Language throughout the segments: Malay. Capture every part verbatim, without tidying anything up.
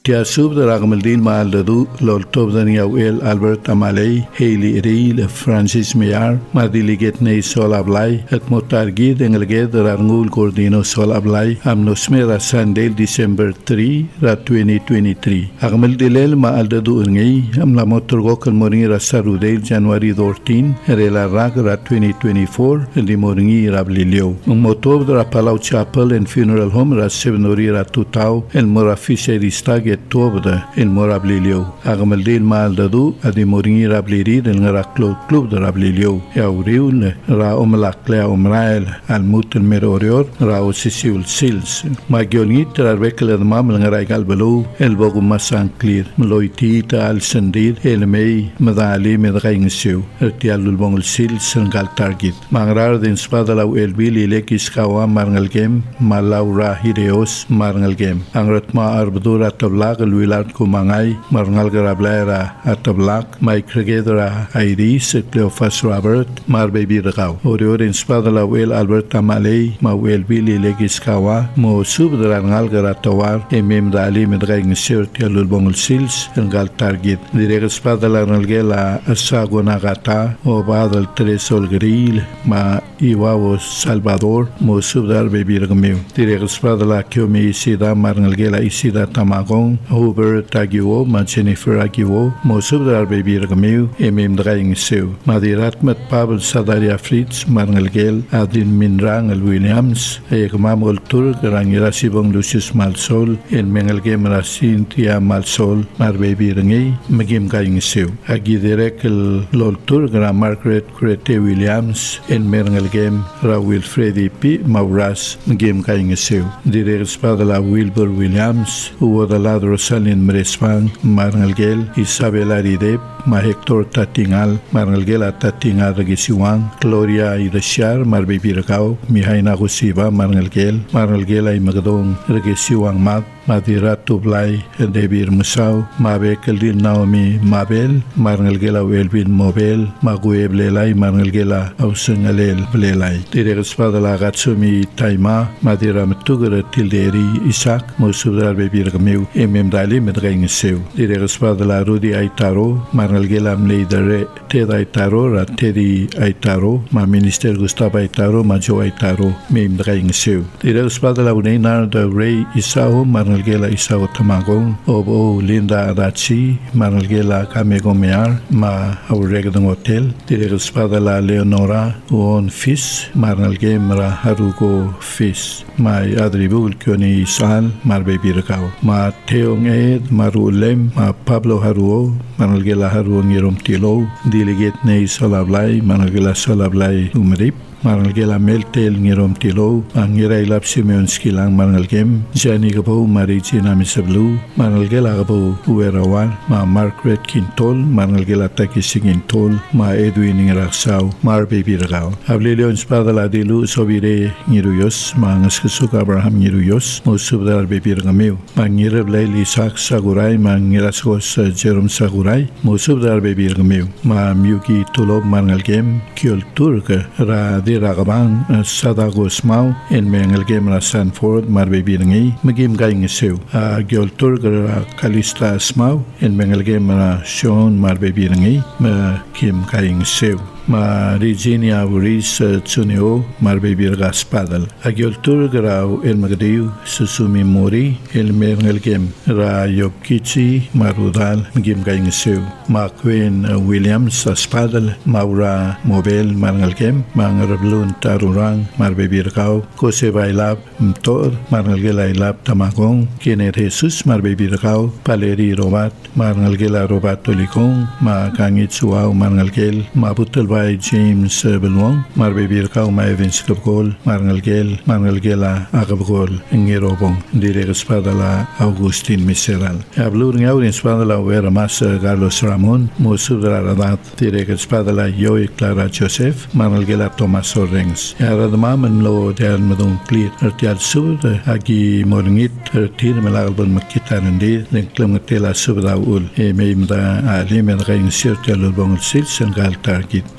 Tia sub da ragmaldin maal dadu lol top da ni el Albert Amalei, Hailey Reel, Francis Mayar, Mardiliget nei sol ablai, et motargi dengelget da rangul cordino sol ablai, am nosmera Sunday December three, ra twenty twenty-three. Agmaldilel maal dadu ngai, am la motorgo kan moringi ra sarudel January fourteen, rela rag ra twenty twenty-four, di moringi rablilio. Motob da Palau Chapel and Funeral Home ra sevenori ra tutau, el morafise ristag Tobda in Morablilio. Agamaldi mal dadu adi moringi rabliri del ngaraklo club de rablilio. Ya uriul ra omlakle omrael al mutel merorior ra osisiul sils. Magiolnit ra bekel mam ngaragal belu el bogu masan clear. Mloitita al sendir el mei madali medraingsiu. Ertialul bongul sils ngal target. Mangrar den spada lau el bili lekis kawa marngal game malaura hideos marngal game. Angratma arbdura tabla Willard Kumangai, Marnal Garablera at the Black, Mike Regedra Iris, Cleophas Robert, Mar Baby Ragau, Orior in Spadala Well Albert Amalei, Ma Well Billy Legiskawa, Mo Subdrangal Garatawar, Emim Dali Medraing Sirtia Lulbongul Sils, and Gal Target, Direct Spadala Nalgela, Asagonagata, O Badal Tresol Grill, Ma Iwao Salvador, Mo Subdar Baby Ragmu, Direct Spadala Kyomi Isida, Marnalgela Isida Tamagon, Hubert Agiwo, Ma Jennifer Agiwo, Mo Subdar Baby Ragmu, Emim Draing Sew, Madirat Met Pablo Sadaria Fritz, Marnalgel, Adin Minrang El Williams, Ekmam Oltur, Rangira Sibong Lucius Malsol, El Mengelgem Rasin Tia Malsol, Mar Baby Rangi, Magim Gaing Sew, Agiderek El Loltur, Gra Margaret Crete Williams, El Mengelgem Ra Wilfredi P. Mauras, Magim Gaing Sew, Direct Spadala Wilbur Williams, Uwo the Lad Rosalind Mrespan, Marnalgel, Isabel Aridep, Ma Hector Tatingal, Marnalgel Tatingal Regisiwang, Gloria Idashar, Mar Baby Ragau, Mihaina Gusiba, Marnalgel, Marnalgel ay Magdong Regisiwang Mag, Madirat Tublay, Debir Musau, Mabek Lil Naomi Mabel, Marnalgela Welvin Mobel, Mague Blelay, Marnalgela Ausengalel Blelay. Direct Spadala Gatsumi Taima, Madira Mtugara Tilderi Isaac, Mosudar Baby Ragmu, Emem Dali Medraing Sew. Direct Spadala Rudy Aitaro, Marnalgela Mleidare, Ted Aitaro, Ra Teddy Aitaro, Ma Minister Gustavo Aitaro, Ma Joe Aitaro, Mem Draing Sew. Direct Spadala Unenar de Ray Isao, Marnalgela Isao Tamagong, Obo Linda Adachi, Marnalgela Kamegomear, Ma Auregadong Hotel, Direct Spadala Leonora, Uon Fis, Marnalgemra Harugo Fis, Ma Adribul Kyoni Sal, Mar Baby Ragau, Ma Teong Ed, Marulem, Ma Pablo Haruo, Marnalgela Haruo Ngirom Tilo, Delegate Nei Solablay, Marnalgela Solablay Umrip, Marnalgela Meltel Ngirom Tilo, Angira Ilap Simeon Skilang Marnalgem, Jani Gabo Maricina Misablu, Marnalgela Gabo Uerawan, Ma Margaret Kintol, Marnalgela Takising Intol, Ma Edwin Ngiraksau, Mar Baby Ragau. Ablilio Spadala Dilu Sobire Ngiruyos, Ma Ngaskasuk Abraham Ngiruyos, Musubdar Baby Ragameu, Ma Ngirablay Isaac Sagurai, Ma Ngiraskos Jerome Sagurai, Musubdar Baby Ragameu, Ma Myuki Tulob Marnalgem, Kyol Turk, Ra Ragabang Sadago Smau in Mengelgem Ra Sanford Mar Baby Rangi Magim Gaing Sew a Gyoltur Kalista Smau in Mengelgem Ra Sean Mar Baby Rangi Ma Kim Gaing Sew Ma Regina Uris Tsuneo Mar Baby Raspadal a Gyoltur Grau El Magadiu Susumi Mori El Mengelgem Ra Yopkichi Marudal Magim Gaing Sew Ma Queen Williams Aspadal Maura Mobel Marngelgem Mang Blun Tarurang, Mar Baby Ragau, Kose Bailab, Mtor, Marnalgela Ilab Tamagong, Kienet Jesus, Mar Baby Ragau, Paleri Robat, Marnalgela Robat Tolikong, Ma Kangitsuau, Marnalgel, Ma Butelbai James Belwong, Mar Baby Ragau, Ma Evans Kapgol, Marnalgel, Marnalgela Agabgol, Ngirobong, Direct Spadala Augustin Miseral. Ablur Ngau in Spadala Vera Mas Carlos Ramon, Mosudra Radat, Direct Spadala Yoi Clara Joseph, Marnalgela Thomas Orens. Radamaman lo del madong clear. Ertial sud agi morngit ertir melagalban makitarandi den klamgatela subda ul. E meimda ali men gaing sirtial bongul sil sen gal target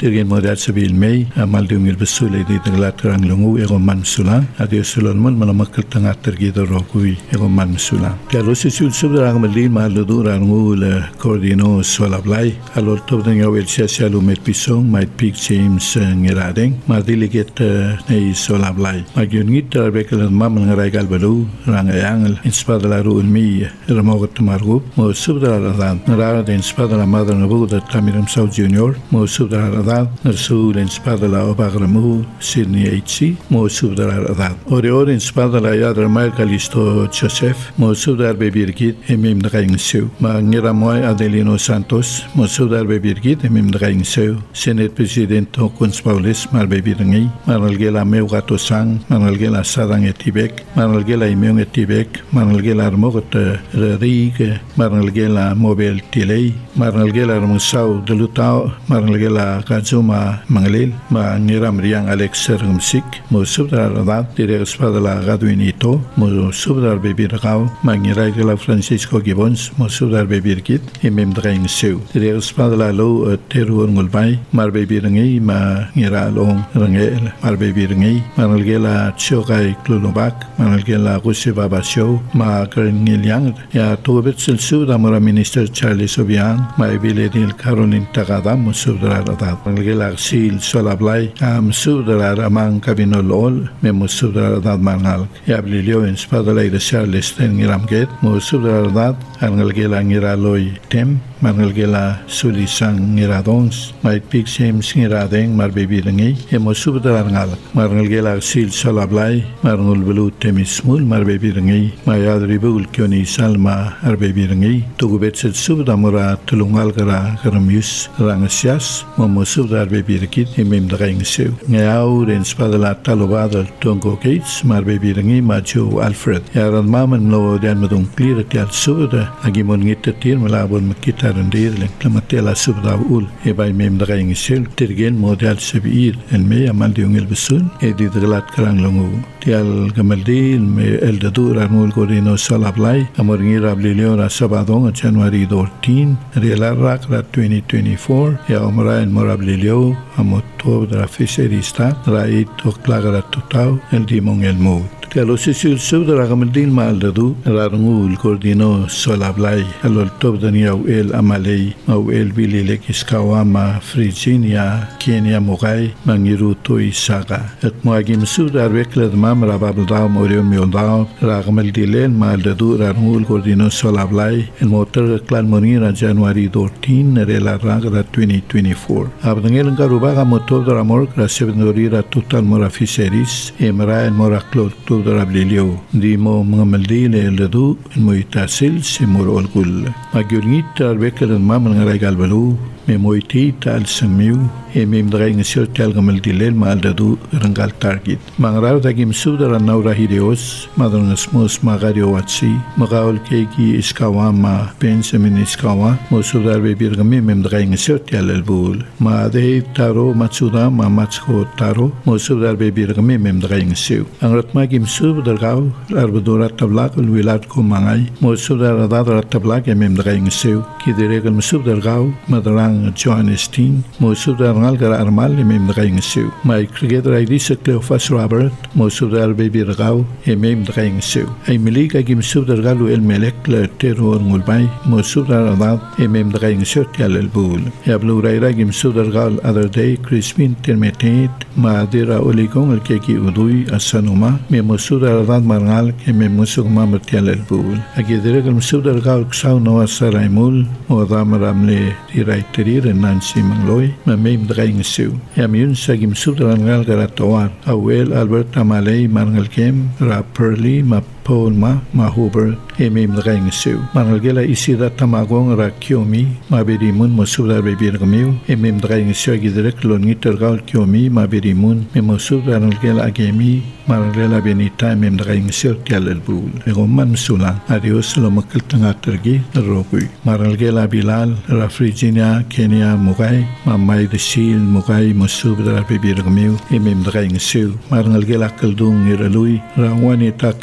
tirgen modal sabil may amal diungil besule di tenglat kerang lungu ego man sulang adios sulon man makal tengah tergi dorokui ego man sulang kalau sisul subra ngamalin maludu rangu le koordino solablai alor top dengan wel sia lumet pisong might pick James ngiradeng madiliget nei solablai magyun ngit terbekel mam ngarai galbalu rang ayang inspadala ru mi ramogot margu mo subra radan nara den inspadala madar nabu da tamiram sau junior mo subra radan nersu den inspadala obagramu Sydney H C mo subra radan ore ore inspadala yadra mai Calisto Joseph mo subra bebirgit emim dagaing seu ma ngira moy Adelino Santos mo subra bebirgit emim dagaing seu Senate President Hokons Paulis mar bebirngi maralgela meu gato sang maralgela sadang etibek maralgela imeung etibek maralgela armogot rig maralgela mobile tilei maralgela musau delutao maralgela kazuma mangalil ma ngiram riang Alex Serumsik mo subra radat dire espadala gaduinito mo subra bebirgau ma ngira gela Francisco Gibbons mo subra bebirkit emem draing seu dire espadala lo teru ngulbai mar bebirngi ma ngira long rangel mar bebirngi maralgela chokai klulobak maralgela kusiba basyo ma kerengiliang ya tobet selsu damara minister Charles Obiang ma biledil Caroline Tagada mo subra radat maralgela sil solablai am subra ramang kabinolol me mo subra radat mangal ya bilio espadala ida Charles ngiram get mo subra radat angalgela ngira loy tem margalgela sulisang ngiradons mai pik James ngiradeng mar bebilengi e mo subra ngal margalgela sil solablai marngul belu temismul mar bebilengi ma yadribul kyoni salma ar bebilengi tugubet set subra mura tulungal gara garamius rangasias mo mo subra bebirkit emem draing seu ngau den spadala talobadal tongo gates mar bebilengi ma Joe Alfred yaran maman lo dan madung clear tial subra agimon ngitatir malabon makita rendir lengklamatela subra ul e bay mem draing seu tergen modal sabir en me amal diungel besun e di daglat karang longu tial gamaldil me el dadur anul gorino salablai amorngi rablilio ra sabadong January fourteen rela rakra twenty twenty-four ya omra en morablilio amoto dra fisherista rait oklagra tutau el dimong el mut kalau sisul subra gamaldil mal dadu rarngul coordino solablai alol top daniau el amalei au el bilile kiskawama Virginia Kenya mogai mangiru toi saga et moagim sudar veklad mam rababdao morio miondao ragmaldil mal dadu rarngul coordino solablai el motor clan monira January fourteen rela ragra twenty twenty-four abdangel garubaga motor ramor grasebnorira total mora fisheries emra el moraklo rablilio dimo mngamaldile eldu moitasil simur olgul magyurnit arbekel mamn ngaray galbalu me moiti tal samiu e mem draing sirtal gamaldile maldadu rangal target mangraw dagim sudara nawra hideos madon smos magario watsi magaul keki iskawama pensamin iskawa mo sudar be birgami mem draing sirtal albul ma de taro matsuda ma matsko taro mo sudar be birgami mem draing siu angrat magim sudar gaw arbadora tablak wilat ko mangay mo sudar dadara tablak mem draing siu kidiregal sudar gaw madrang Johannestin mo sudar ngal gara armal mem draing siu mai krigedra idisa Cleophas Robert mo sudar be birgaw mem draing siu ay milika gim sudar galu el melek le terror ngulbay mo sudar dad mem draing siu tial el bul ya bluraira gim sudar gal other day Crispin termetet ma dira oligong el keki udui asanuma me mo sudar dad marngal ke mem musuk ma tial el bul agidere gim sudar gal ksau no asaraimul mo damramle diraiterir Nancy Mangloy ma mem draing siu ya miun sagim sudar ngal gara tawar awel Albert Amalei marngal kem ra Perli ma Paul ma ma Hubert emem draing siu marngal isida tamagong ra Kyomi ma berimun mo sudar be birgamiu emem draing siu agidere klon ngiter gal Kyomi ma berimun me mo sudar ngal agemi marngal benita emem draing siu tial el bul ego man sulang adios lo makal tanga tergi rokui marngal Bilal ra Virginia Kenya mugai mamai de sil mugai musubdar be birgamiu emem draing siu marngal akal dung iralui rawani takal dung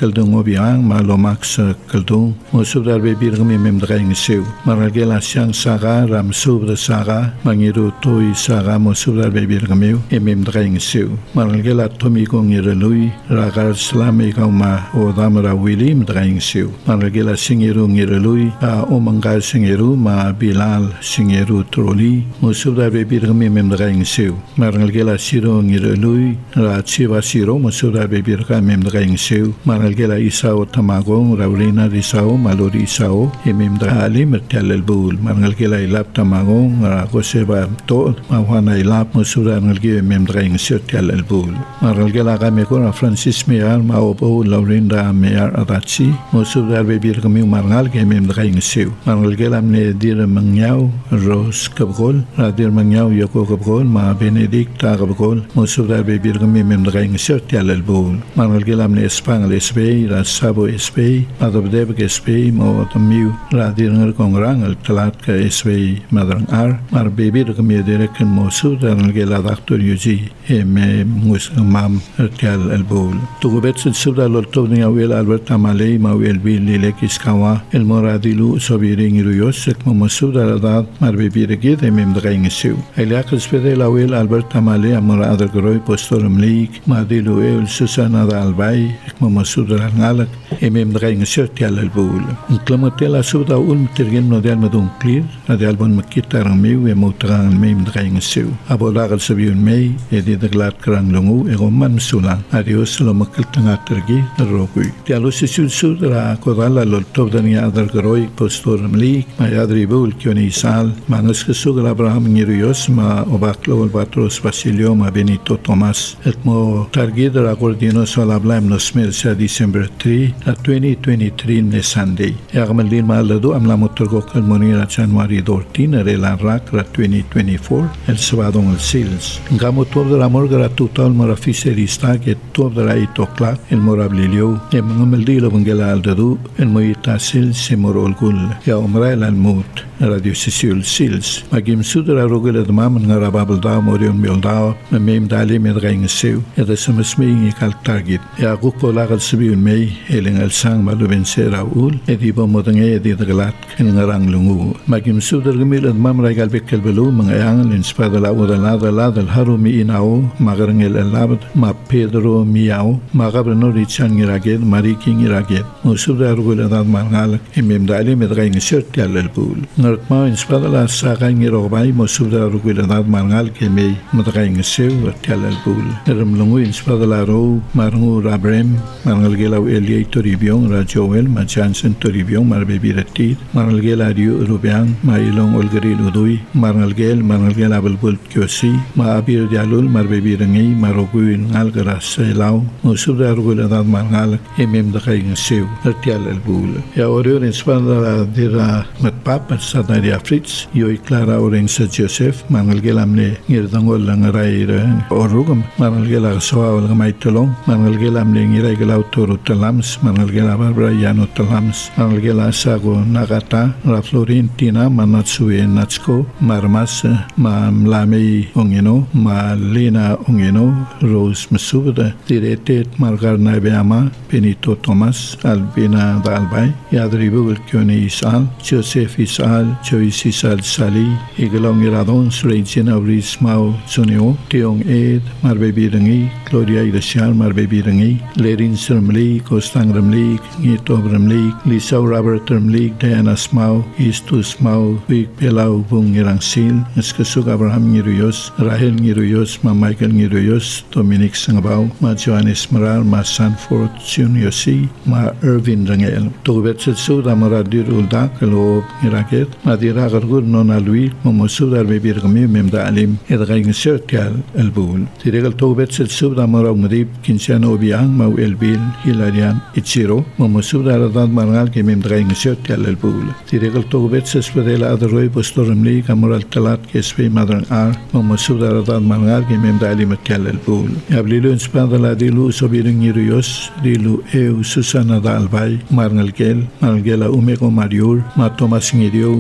Ubiang Malomax Kaldung Musubdar Bebir kami memdraing sew Maragela Siang Saga Ram Subra Saga Mangiru Toi Saga Musubdar Bebir kami memdraing sew Maragela Tomi Kong Irelui Ragar Slami Kauma Odamra Willy memdraing sew Maragela Singiru Irelui A Omangal Singiru Ma Bilal Singiru Troli Musubdar Bebir kami memdraing sew Maragela Siro Irelui Ra Chiva Siro Musubdar Bebir kami memdraing sew Maragela Isao Tamagong Raurina Risao Malori Isao Emimdra Ali Mertial El Bul Maragela Ilap Tamagong Rakoseba To Mawana Ilap Musura Nalgi Memdra Insertial El Bul Maragela Gamekora Francis Mear Maobo Laurinda Mear Adachi Musura Bebir Kami Margal Memdra Insew Maragela Mne Dir Mangyao Rose Kabgol Radir Mangyao Yoko Kabgol Ma Benedicta Kabgol Musura Bebir Kami Memdra Insertial El Bul Maragela Mne Spang Espei Rasabo Espei Madabdeb Espei Mo Tamiu Radir Kongrang El Talat Ka Espei Madrang Ar Mar Baby Kami Direken Mosu Dan Gela Doctor Yuji Eme Mus Mam Ertial El Bul Tugubet Subda Lolto Ning Awel Albert Tamale Mawel Bil Lilek Iskawa El Moradilu Sobiring Ruyos Ek Mosu Radad Mar Baby Regid Emem Draing Sew Eliak Spede Lawel Albert Tamale Amora Adar Groy Postorum League Madilu El Susana Albay Ek Mosu Ngalak Emem Draing Sertial El Bul Inclamatela Suda Ulm Tergen Nodel Madun Clear Adel Bon Makita Ramiu e Moutran Mem Draing Sew Abolagal Sabiun May Edi Daglat Krang Lungu e Roman Sulan Adios Lo Makiltanga Tergi Rokui Tialo Sisul Sudra Kodala Loltov Dania Adar Groy Postorum League Mayadri Bul Kioni Sal Manus Kesugal Abraham Nirios Ma Obaklo Batros Basilio Ma Benito Thomas Etmo Targidra Gordino Solablam Nosmer Sa December three twenty twenty-three ne Sunday Yagmalin Malado Amla Motorgo Kalmonira January fourteen Relan Rak Ra twenty twenty-four El Sabadong El Sils Ngamo Tob de la Morga Total Morafiseri Stag et Tob de la eight o'clock El Morablilio E Mangamaldilo Bangela Aldadu El Moita Sils Se Morol Gul Ya Omra El Almut Radio Sisul Sils Magim Sudra Rogel de Mam Ngarababel Da Morion Mildao Mem Dali Medring Sew E de Samsming E Kal Target Ya Gukpo Lagal Sibiun May Eling El Sang Malu Vencera Ul Edibo Modange Edi Daglat En Ngarang Lungu Magim Sudra Gemil and Mam Regal Bekel Belu Mangayang in Spada La Udalada La del Harumi Inao Magarangel El Labd Ma Pedro Miao Magabno Richan Iraged Mariking Iraged Musudra Rugulad Mangal Emem Dali Medring Sertial El Bul Nartma in Spada La Sagang Irobay Musudra Rugulad Mangal Keme Medring Sew Tial El Bul Eram Lungu in Spada La Ro Marngu Rabrem Mangal Gelau Elie Toribion Rajoel Ma Jansen Toribion Mar Bebiretit Mangal Gelario Rubian Ma Ilong Olgeril Udui Mangal Gel Mangal Gel Abel Bult Kyosi Ma Abir Dialul Mar Bebirangi Maroguin Ngalgara Selau Musubda Rugulad Mangal Emem Dakaing Sew Tial El Bul Ya Orior in Spada Dira Matpap Sadaria Fritz Yoi Clara Orange Joseph Mangal Gelamne Nirdangol Langarai Orugam Mangal Gela Soa Olgamaitolong Mangal Gelamne Ngirai Gelau Toro Talams Mangal Gela Barbara Yano Talams Mangal Gela Sago Nagata La Florentina Manatsue Natsko Marmas Ma Mlame Ongeno Ma Lena Ongeno Rose Masubda Diretet Margar Nabeama Benito Thomas Albina Dalbay Yadribu Kioni Isal Joseph Isal Joyce Isal Sali Igalong Iradon Surejina Rismao Sonio Tiong Ed Marbebi Rangi Gloria Idasial Marbebi Rangi Lerin Sermli Kostang Ramli Ngito Ramli Lisau Robert Ramli Diana Smau Istu Smau Wik Pelau Bung Irang Sil Eskasuk Abraham Ngiruyos Rahel Ngiruyos Ma Michael Ngiruyos Dominic Sangabau Ma Johannes Marar Ma Sanford Juniosi Ma Irvin Rangel Tugubet Setsu Damara Dirulda Kalo Ngiraket Ma Dira Gargur Nona Lui Momosu Dar Bebir Gami Memda Alim Edgaing Sertial El Bul Tiregal Tugubet Setsu Damara Umrib Kinsiano Obiang Ma Elbil Hilarian Ichiro Momosu Dar Adad Margal Ke Memdraing Sertial El Bul Tiregal Tugubet Sespedela Adroi Postorum Li Kamoral Talat Ke Sve Madrang Ar Momosu Dar Adad Margal Ke Memda Alim Tial El Bul Yablilu Inspadala Dilu Sobiring Ngiruyos Dilu Eu Susana Dalbay Marngal Gel Marngal Umeko Mariur Ma Thomas Ngirio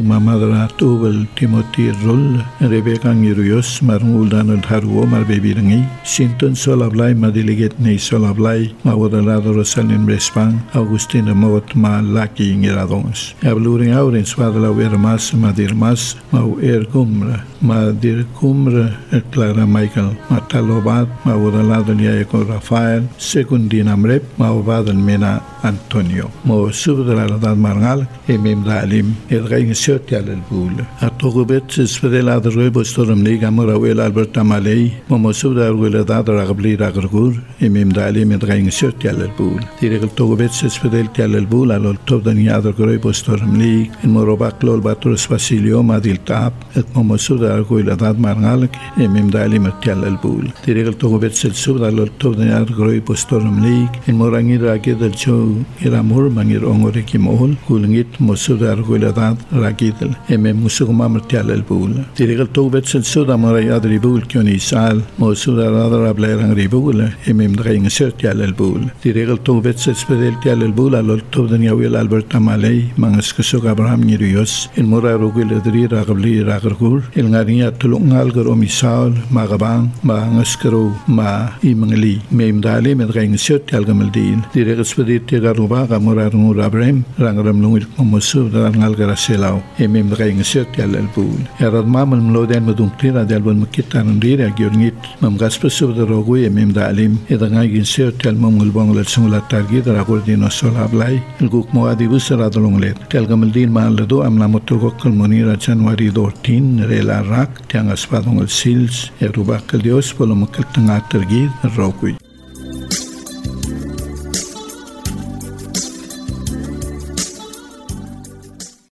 mamadra tubal Timothy Rull Rebecca Ngiruyos marungulan at haruo marbebirangi Sinton Solablay madiliget ni Solablay mawadalado Rosalyn Respang Agustina Mot ma Laki Ngiradons Abluring aurin swadala wermas madirmas mau ergumra madir kumra Clara Michael matalobat mawadalado niya ko Rafael Secundina Mrep mawabadan mena Antonio mo subdaladad marangal emem dalim ergain syotyal albul atogubet sfedela de bostorum liga morawel Albert Tamalei mo subdar weladad ragabli ragrgur emem dalim ergain syotyal albul direk togubet sfedel tyal albul alol tobdani adar groy bostorum lig en morobak lol batros Basilio madil tap et mo subdar weladad marangal emem dalim tyal albul direk togubet subdar lol tobdani adar groy bostorum lig en morangi raged del show era mur mangir ongore ki mohol kulngit mosudar guladad ragidel eme musugma martial el bul dirigel tobet sel suda mara adri bul kyoni sal mosudar adra blerang ribul eme mdraing sertial el bul dirigel tobet sel spedel tial el bul alol tobden yawil Albert Tamalei mangas kusug Abraham Ngirios en mora rogil adri ragabli ragrgur el ngariya tulungal gor omisal magabang mangas karo ma imangli memdale mdraing sertial gamaldin dirigel spedel garuba gamura ngur abrem rangram lungil momosu rangal garaselao emem draing syotyal albul erad mamal mloden madumtira dalbon makitan ndira gyurnit mam gaspesu darogu emem dalim edanga gin syotyal mamul bongol sungla targi daragor dino solablai guk moadi busara dolonglet telgamaldin malado amna motoko kalmonira January fourteen rela rak tiang aspadong sils eruba kaldios polo makal tanga targi rogui